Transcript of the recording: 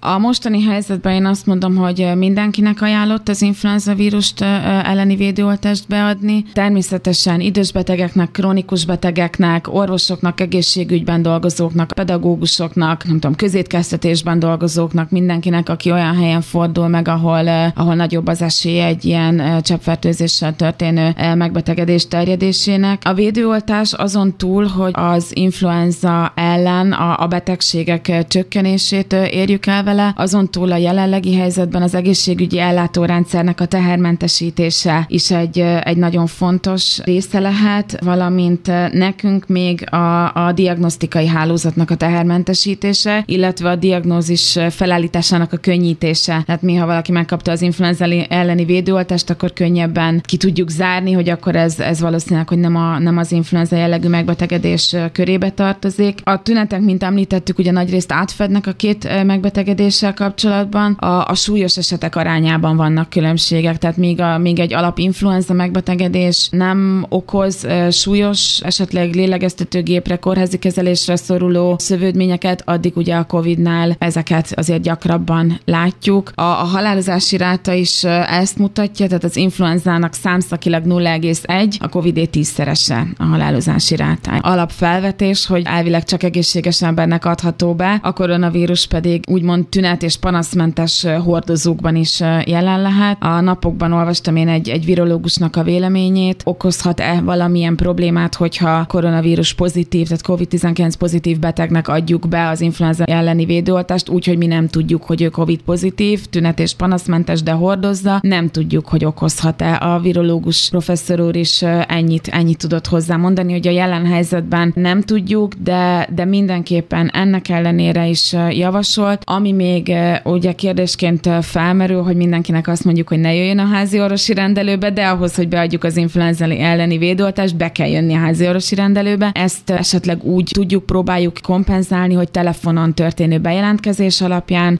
A mostani helyzetben én azt mondom, hogy mindenkinek ajánlott az influenza vírust elleni védőoltást beadni. Természetesen idős betegeknek, krónikus betegeknek, orvosoknak, egészségügyben dolgozóknak, pedagógusoknak, nem tudom, közétkeztetésben dolgozóknak, mindenkinek, aki olyan helyen fordul meg, ahol nagyobb az esély egy ilyen cseppfertőzéssel történő megbetegedés terjedésének. A védőoltás azon túl, hogy az influenza ellen a betegségek csökkenését érjük el vele, azon túl a jelenlegi helyzetben az egészségügyi ellátórendszernek a tehermentesítése is egy nagyon fontos része lehet, valamint nekünk még a diagnosztikai hálózatnak a tehermentesítése, illetve a diagnózis felállításának a könnyítése. Tehát mi, ha valaki megkapta az influenza elleni védőoltást, akkor könnyebben ki tudjuk zárni, hogy akkor ez valószínűleg, hogy nem az influenza jellegű megbetegedés körébe tartozik. A tünetek, mint említettük, ugye nagyrészt átfednek a két megbetegedéssel kapcsolatban. A súlyos esetek arányában vannak különbségek, tehát még egy alapinfluenza megbetegedés nem okoz súlyos, esetleg lélegeztetőgépre, kórházi kezelésre szoruló szövődményeket, addig ugye a COVID-nál ezeket azért gyakrabban látjuk. A halálozási ráta is ezt mutatja, tehát az influenzának számszakilag 0,1, a COVID-é 10-szerese a halálozási ráta. Alapfelvetés, hogy elvileg csak egészséges embernek adható be, a koronavírus pedig úgymond tünet- és panaszmentes hordozókban is jelen lehet. A napokban olvastam én egy virológusnak a véleményét, okozhat-e valamilyen problémát, hogyha koronavírus pozitív, tehát COVID-19 pozitív betegnek adjuk be az influenza elleni védőoltást, úgyhogy mi nem tudjuk, hogy ő COVID pozitív, tünet- és panaszmentes, de hordozza. Nem tudjuk, hogy okozhat-e. A virológus professzor úr is ennyit tudott hozzá mondani, hogy a jelen helyzetben nem tudjuk, de mindenképpen ennek ellenére is javasolt. Ami még ugye kérdésként felmerül, hogy mindenkinek azt mondjuk, hogy ne jöjjön a házi orvosi rendelőbe, de ahhoz, hogy beadjuk az influenza elleni védőoltást, be kell jönni a házi orvosi rendelőbe. Ezt esetleg úgy próbáljuk kompenzálni, hogy telefonon történő bejelentkezés alapján